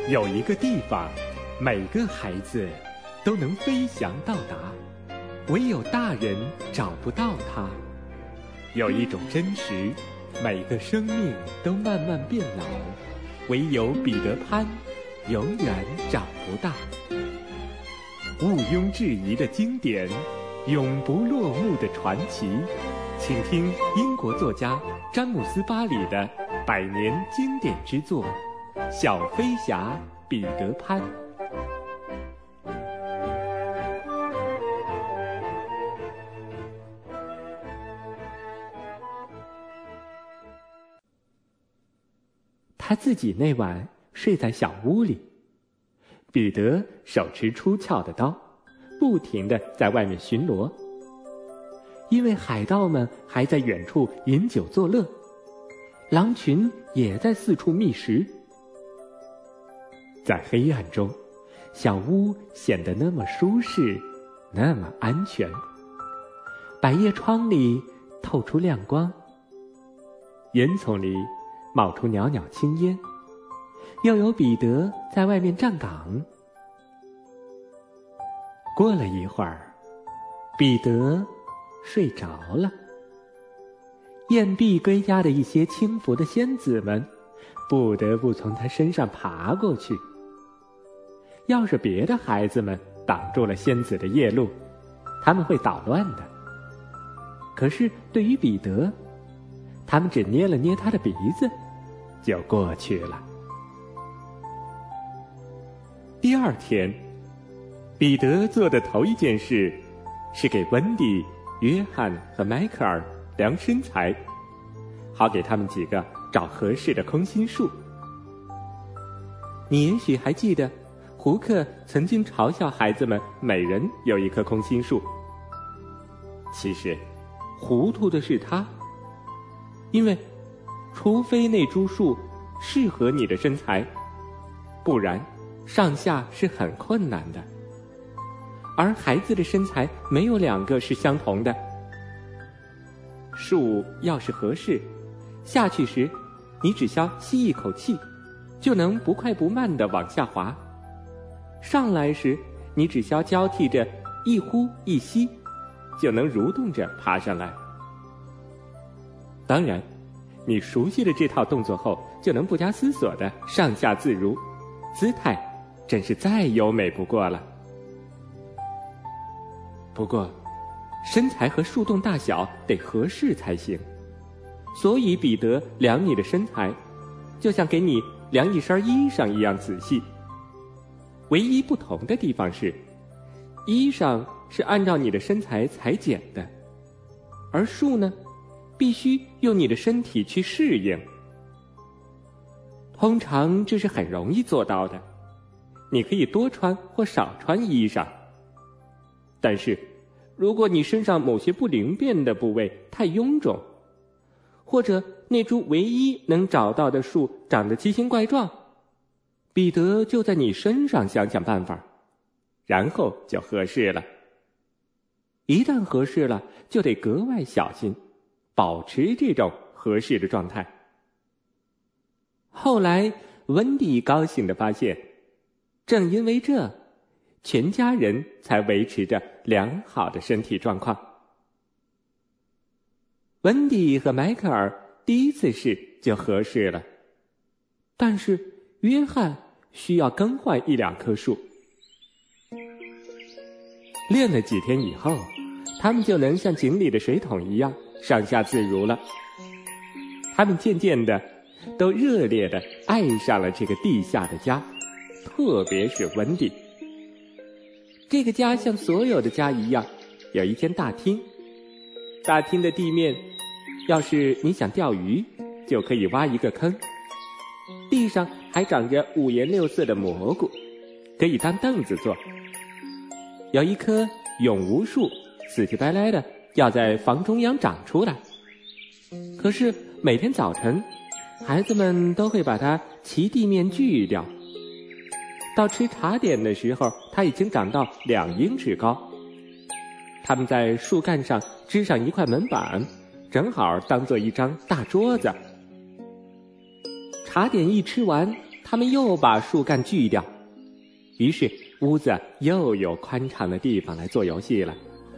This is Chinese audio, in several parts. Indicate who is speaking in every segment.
Speaker 1: 有一个地方，每个孩子都能飞翔到达，唯有大人找不到它。有一种真实，每个生命都慢慢变老，唯有彼得潘永远找不到。毋庸置疑的经典，永不落幕的传奇，请听英国作家詹姆斯·巴里的100年经典之作《小飞侠彼得潘》。他自己那晚睡在小屋里，彼得手持出鞘的刀，不停地在外面巡逻。因为海盗们还在远处饮酒作乐，狼群也在四处觅食。在黑暗中，小屋显得那么舒适，那么安全。百叶窗里透出亮光，烟囱里冒出袅袅青烟，又有彼得在外面站岗。过了一会儿，彼得睡着了。雁壁归家的一些轻浮的仙子们不得不从他身上爬过去。要是别的孩子们挡住了仙子的夜路，他们会捣乱的。可是对于彼得，他们只捏了捏他的鼻子就过去了。第二天，彼得做的头一件事是给温蒂、约翰和迈克尔量身材，好给他们几个找合适的空心树。你也许还记得，胡克曾经嘲笑孩子们每人有一棵空心树。其实糊涂的是他，因为除非那株树适合你的身材，不然上下是很困难的。而孩子的身材没有2个是相同的。树要是合适，下去时你只需吸一口气，就能不快不慢地往下滑。上来时你只需交替着一呼一吸，就能蠕动着爬上来。当然，你熟悉了这套动作后，就能不加思索地上下自如，姿态真是再优美不过了。不过身材和树洞大小得合适才行，所以彼得量你的身材就像给你量一身衣裳一样仔细。唯一不同的地方是，衣裳是按照你的身材裁剪的，而树呢，必须用你的身体去适应。通常这是很容易做到的，你可以多穿或少穿衣裳。但是如果你身上某些不灵便的部位太臃肿，或者那株唯一能找到的树长得奇形怪状，彼得就在你身上想想办法，然后就合适了。一旦合适了，就得格外小心，保持这种合适的状态。后来温蒂高兴地发现，正因为这，全家人才维持着良好的身体状况。温蒂和迈克尔第一次试就合适了，但是约翰需要更换1-2棵树。练了几天以后，他们就能像井里的水桶一样上下自如了。他们渐渐的都热烈地爱上了这个地下的家，特别是温蒂。这个家像所有的家一样，有一间大厅。大厅的地面，要是你想钓鱼，就可以挖一个坑。地上还长着5颜6色的蘑菇，可以当凳子坐。有一棵永无树，死乞白赖的要在房中央长出来。可是每天早晨，孩子们都会把它齐地面锯掉。到吃茶点的时候，它已经长到2英尺高。他们在树干上支上一块门板，正好当做一张大桌子。茶点一吃完， 他们又把树干锯掉，于是屋子又有宽敞的地方来做游戏了。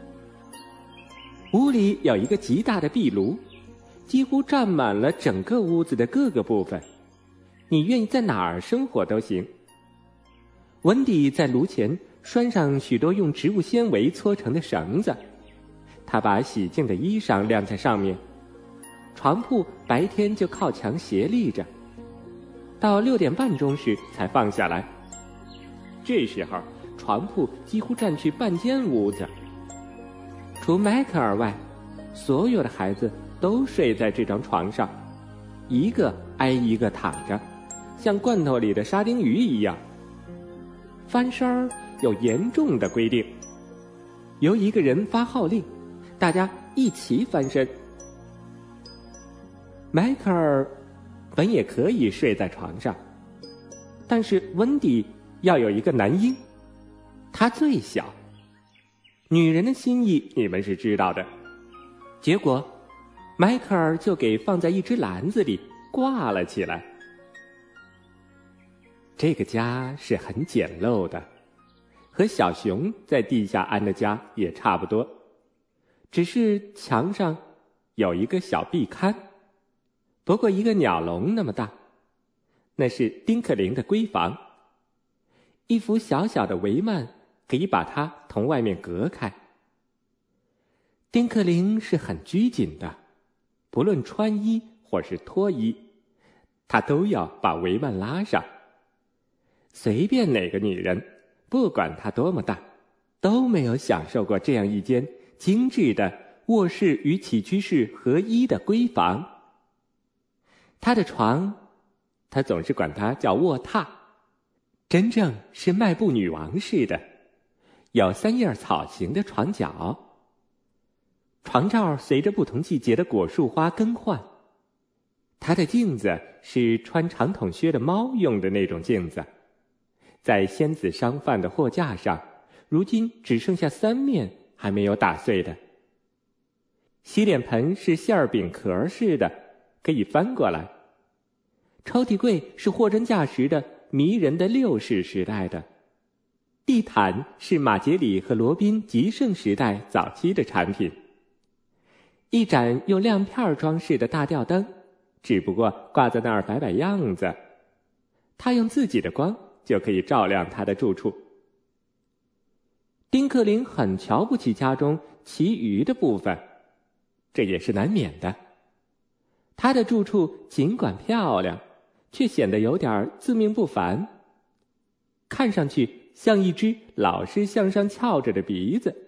Speaker 1: 屋里有一个极大的壁炉，几乎占满了整个屋子的各个部分，你愿意在哪儿生活都行。文迪在炉前拴上许多用植物纤维搓成的绳子，他把洗净的衣裳晾在上面，床铺白天就靠墙斜立着，到6点半钟时才放下来。这时候床铺几乎占去半间屋子。除迈克尔外，所有的孩子都睡在这张床上，一个挨一个躺着，像罐头里的沙丁鱼一样。翻身儿有严重的规定，由一个人发号令，大家一起翻身。迈克尔本也可以睡在床上，但是温迪要有一个男婴，他最小。女人的心意你们是知道的，结果迈克尔就给放在一只篮子里挂了起来。这个家是很简陋的，和小熊在地下安的家也差不多，只是墙上有一个小壁龛，不过一个鸟笼那么大，那是丁克林的闺房。一幅小小的帷幔可以把它同外面隔开。丁克林是很拘谨的，不论穿衣或是脱衣，他都要把帷幔拉上。随便哪个女人，不管她多么大，都没有享受过这样一间精致的卧室与起居室合一的闺房。她的床，她总是管它叫卧榻，真正是迈步女王似的，有3叶草形的床脚。床罩随着不同季节的果树花更换。它的镜子是穿长筒靴的猫用的那种镜子，在仙子商贩的货架上，如今只剩下3面还没有打碎的。洗脸盆是馅饼壳似的，可以翻过来。抽屉柜是货真价实的迷人的60时代的。地毯是马杰里和罗宾极盛时代早期的产品。一盏用亮片装饰的大吊灯，只不过挂在那儿摆摆样子，他用自己的光就可以照亮他的住处。丁克林很瞧不起家中其余的部分，这也是难免的。他的住处尽管漂亮，却显得有点自命不凡，看上去像一只老是向上翘着的鼻子。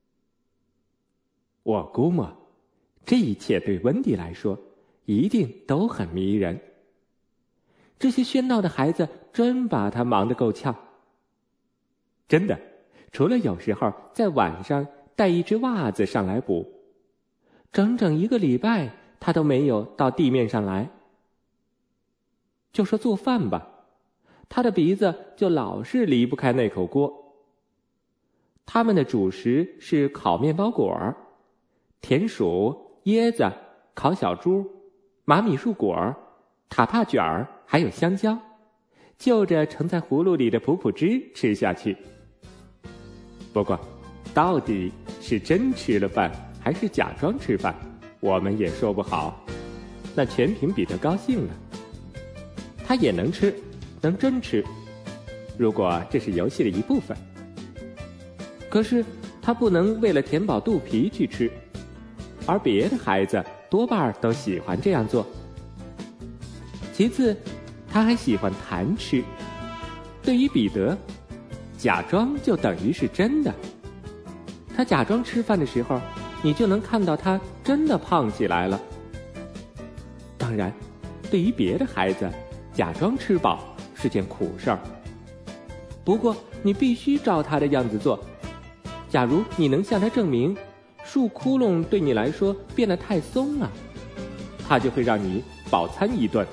Speaker 1: 我估摸这一切对温迪来说一定都很迷人。这些喧闹的孩子真把他忙得够呛。真的，除了有时候在晚上带一只袜子上来补，整整1个礼拜他都没有到地面上来。就说做饭吧，他的鼻子就老是离不开那口锅。他们的主食是烤面包果、甜薯、椰子、烤小猪、马米树果、塔帕卷儿，还有香蕉，就着盛在葫芦里的普汁吃下去。不过到底是真吃了饭还是假装吃饭，我们也说不好，那全凭彼得高兴了。他也能吃，能真吃，如果这是游戏的一部分。可是他不能为了填饱肚皮去吃，而别的孩子多半都喜欢这样做。其次，他还喜欢谈吃。对于彼得，假装就等于是真的。他假装吃饭的时候，你就能看到他真的胖起来了。当然，对于别的孩子，假装吃饱是件苦事儿。不过你必须照他的样子做。假如你能向他证明树窟窿对你来说变得太松了，他就会让你饱餐一顿。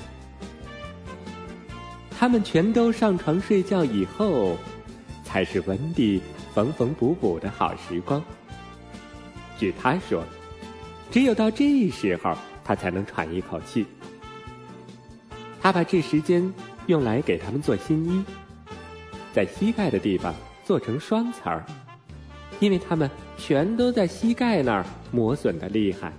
Speaker 1: 他们全都上床睡觉以后，才是温蒂缝缝补补的好时光。据他说，只有到这时候他才能喘一口气。他把这时间用来给他们做新衣，在膝盖的地方做成双层儿，因为他们全都在膝盖那儿磨损的厉害。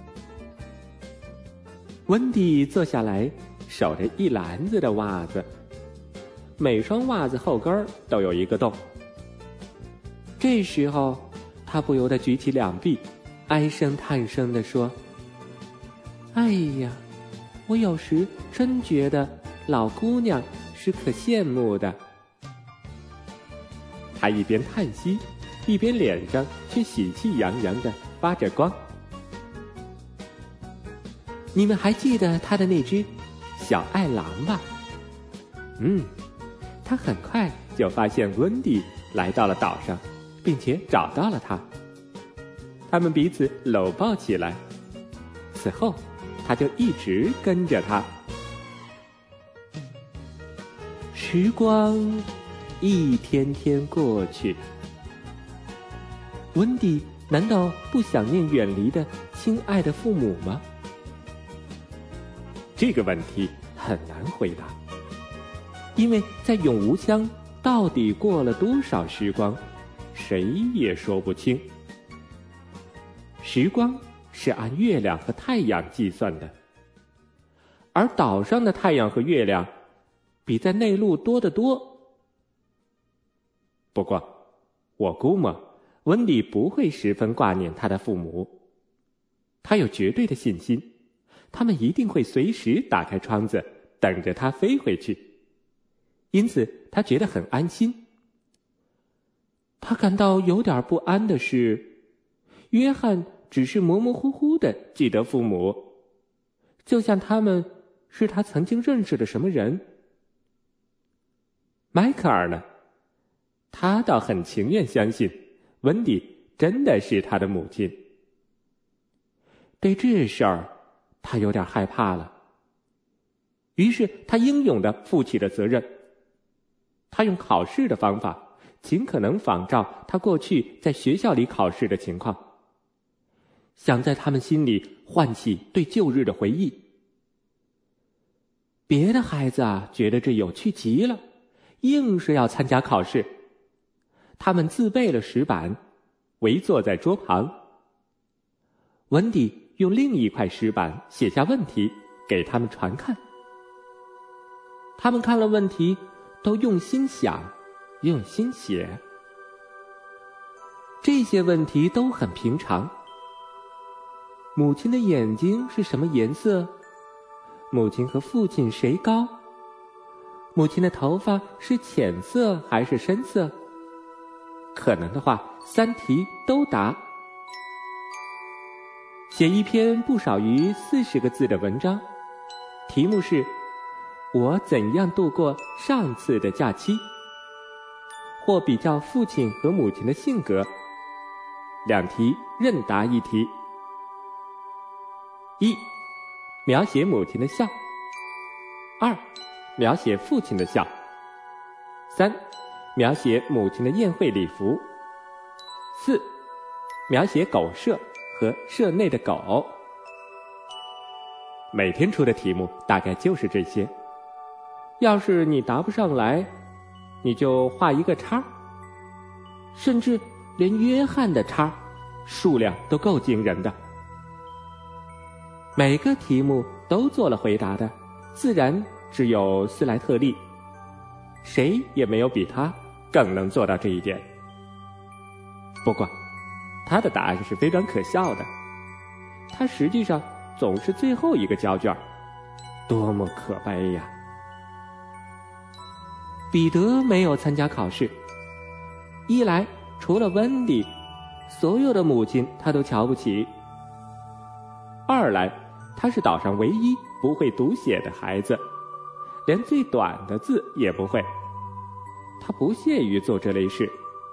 Speaker 1: 温蒂坐下来，守着一篮子的袜子，每双袜子后跟都有一个洞。这时候，他不由得举起两臂，唉声叹声地说：“哎呀，我有时真觉得老姑娘是可羡慕的。”他一边叹息，一边脸上却喜气洋洋的发着光。你们还记得他的那只小爱狼吧？他很快就发现温蒂来到了岛上，并且找到了他。他们彼此搂抱起来，此后他就一直跟着他。时光一天天过去，温蒂难道不想念远离的亲爱的父母吗？这个问题很难回答，因为在永无乡到底过了多少时光，谁也说不清。时光是按月亮和太阳计算的，而岛上的太阳和月亮比在内陆多得多。不过，我估摸温蒂不会十分挂念他的父母，他有绝对的信心，他们一定会随时打开窗子，等着他飞回去。因此，他觉得很安心。他感到有点不安的是，约翰只是模模糊糊地记得父母，就像他们是他曾经认识的什么人。迈克尔呢？他倒很情愿相信温蒂真的是他的母亲。对这事儿，他有点害怕了。于是他英勇地负起了责任。他用考试的方法，尽可能仿照他过去在学校里考试的情况，想在他们心里唤起对旧日的回忆。别的孩子觉得这有趣极了，硬是要参加考试。他们自备了石板，围坐在桌旁。温蒂用另一块石板写下问题，给他们传看。他们看了问题，都用心想，用心写。这些问题都很平常。母亲的眼睛是什么颜色？母亲和父亲谁高？母亲的头发是浅色还是深色？可能的话，3题都答。写一篇不少于40个字的文章，题目是我怎样度过上次的假期，或比较父亲和母亲的性格。2题任答一题。1. 描写母亲的笑。2. 描写父亲的笑。3. 描写母亲的宴会礼服。4. 描写狗舍和舍内的狗。每天出的题目大概就是这些。要是你答不上来，你就画一个叉。甚至连约翰的叉数量都够惊人的。每个题目都做了回答的，自然只有斯莱特利，谁也没有比他更能做到这一点。不过，他的答案是非常可笑的，他实际上总是最后一个交卷，多么可悲呀！彼得没有参加考试，一来除了温蒂，所有的母亲他都瞧不起；二来他是岛上唯一不会读写的孩子，连最短的字也不会，他不屑于做这类事。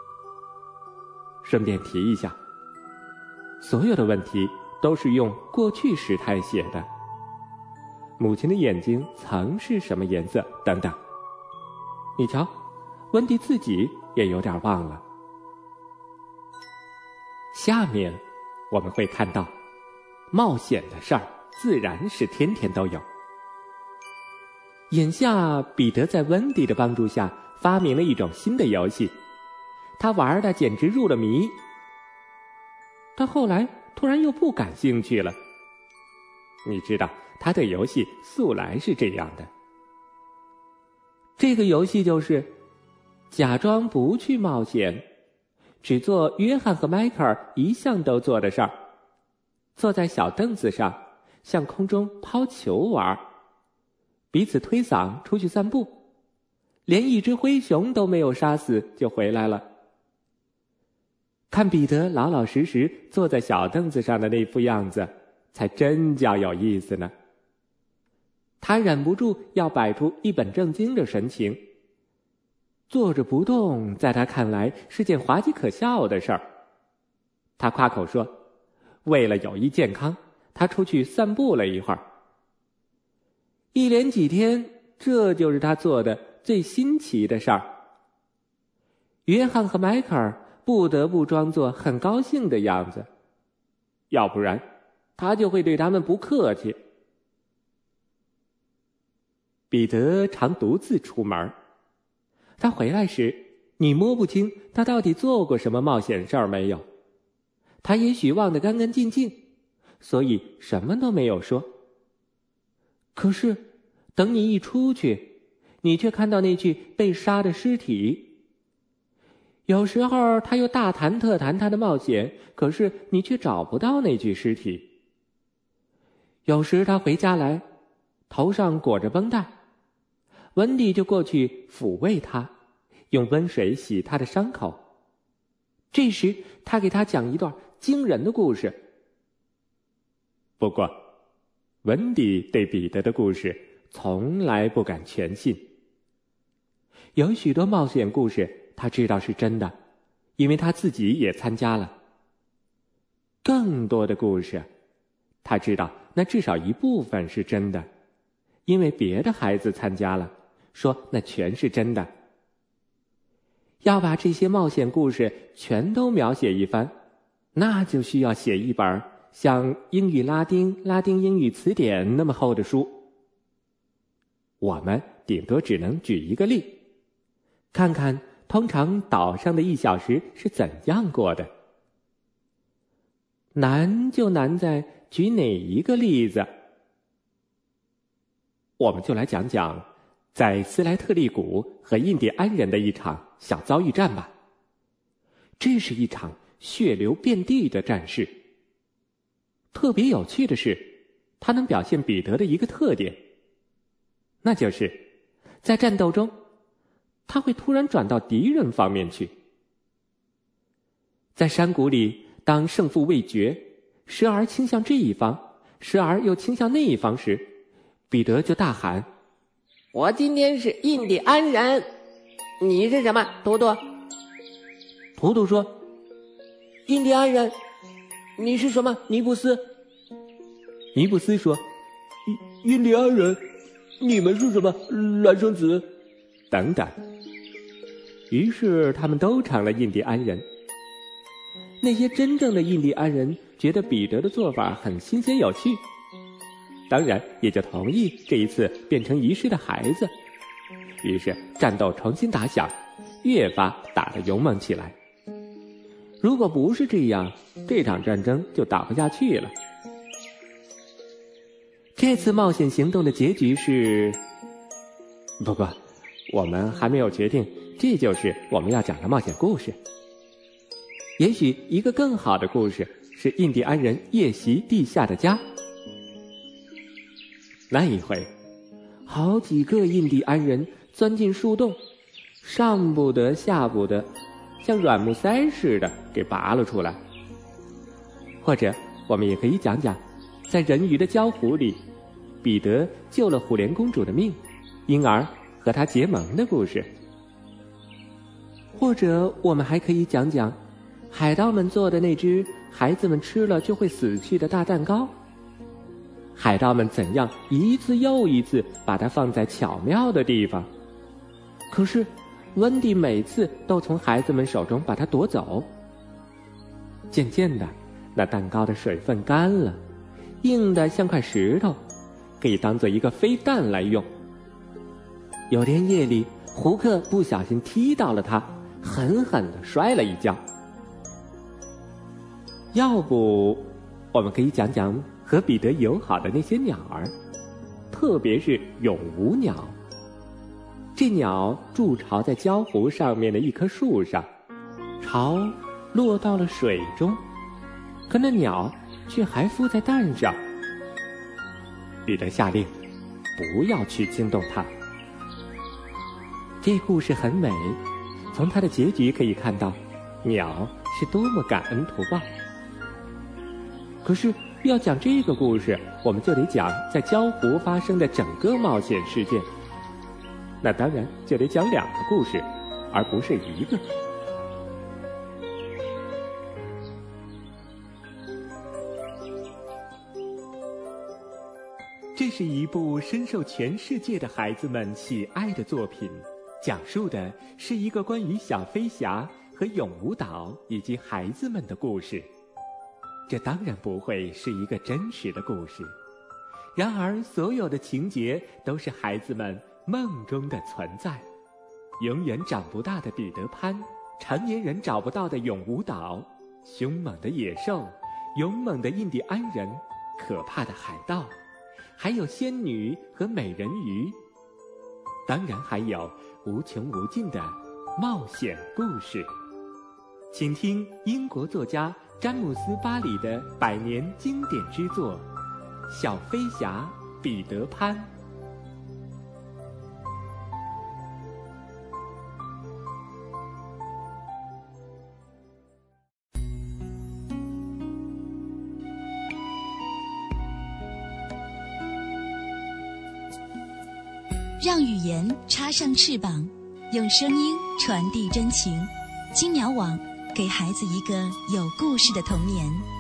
Speaker 1: 顺便提一下，所有的问题都是用过去时态写的，母亲的眼睛曾是什么颜色等等。你瞧，温蒂自己也有点忘了。下面我们会看到，冒险的事儿自然是天天都有。 眼下彼得在温迪的帮助下发明了一种新的游戏，他玩的简直入了迷。但后来突然又不感兴趣了。你知道，他对游戏素来是这样的。这个游戏就是假装不去冒险，只做约翰和迈克尔一向都做的事儿，坐在小凳子上向空中抛球玩，彼此推搡出去散步，连一只灰熊都没有杀死就回来了。看彼得老老实实坐在小凳子上的那副样子，才真叫有意思呢。他忍不住要摆出一本正经的神情，坐着不动在他看来是件滑稽可笑的事儿。他夸口说，为了有益健康，他出去散步了一会儿。一连几天，这就是他做的最新奇的事儿。约翰和迈克尔不得不装作很高兴的样子，要不然他就会对他们不客气。彼得常独自出门，他回来时，你摸不清他到底做过什么冒险事儿没有。他也许忘得干干净净，所以什么都没有说。可是等你一出去，你却看到那具被杀的尸体。有时候他又大谈特谈他的冒险，可是你却找不到那具尸体。有时他回家来，头上裹着绷带，温迪就过去抚慰他，用温水洗他的伤口。这时他给他讲一段惊人的故事。不过温迪对彼得的故事从来不敢全信。有许多冒险故事他知道是真的，因为他自己也参加了。更多的故事他知道那至少一部分是真的，因为别的孩子参加了，说那全是真的。要把这些冒险故事全都描写一番，那就需要写一本像英语拉丁英语词典那么厚的书。我们顶多只能举一个例，看看通常岛上的1小时是怎样过的。难就难在举哪一个例子。我们就来讲讲在斯莱特利谷和印第安人的一场小遭遇战吧。这是一场血流遍地的战事。特别有趣的是，它能表现彼得的一个特点，那就是在战斗中他会突然转到敌人方面去。在山谷里，当胜负未决，时而倾向这一方，时而又倾向那一方时，彼得就大喊，
Speaker 2: 我今天是印第安人，你是什么，图图？
Speaker 1: 图图说，
Speaker 2: 印第安人。你是什么，尼布斯？
Speaker 1: 尼布斯说，
Speaker 3: 印第安人。你们是什么，孪生子？
Speaker 1: 等等。于是他们都成了印第安人。那些真正的印第安人觉得彼得的做法很新鲜有趣，当然也就同意这一次变成遗失的孩子。于是战斗重新打响，越发打得勇猛起来。如果不是这样，这场战争就打不下去了。这次冒险行动的结局是……不，我们还没有决定，这就是我们要讲的冒险故事。也许一个更好的故事是印第安人夜袭地下的家。那一回，好几个印第安人钻进树洞，上不得下不得，像软木塞似的给拔了出来。或者我们也可以讲讲在人鱼的礁湖里，彼得救了虎莲公主的命，因而和她结盟的故事。或者我们还可以讲讲海盗们做的那只孩子们吃了就会死去的大蛋糕，海盗们怎样一次又一次把它放在巧妙的地方，可是温蒂每次都从孩子们手中把它夺走。渐渐的，那蛋糕的水分干了，硬得像块石头，可以当做一个飞弹来用。 有天夜里，胡克不小心踢到了他，狠狠地摔了一跤。要不，我们可以讲讲和彼得友好的那些鸟儿，特别是永无鸟。这鸟筑巢在礁湖上面的一棵树上，巢落到了水中，可那鸟却还附在蛋上。彼得下令不要去惊动它。这故事很美，从它的结局可以看到，鸟是多么感恩图报。可是要讲这个故事，我们就得讲在礁湖发生的整个冒险事件。那当然就得讲2个故事，而不是1个。这是一部深受全世界的孩子们喜爱的作品，讲述的是一个关于小飞侠和永无岛以及孩子们的故事。这当然不会是一个真实的故事，然而所有的情节都是孩子们梦中的存在。永远长不大的彼得潘，成年人找不到的永无岛，凶猛的野兽，勇猛的印第安人，可怕的海盗，还有仙女和美人鱼，当然还有无穷无尽的冒险故事。请听英国作家詹姆斯·巴里的100年经典之作《小飞侠彼得潘》。
Speaker 4: 让语言插上翅膀，用声音传递真情。金鸟网，给孩子一个有故事的童年。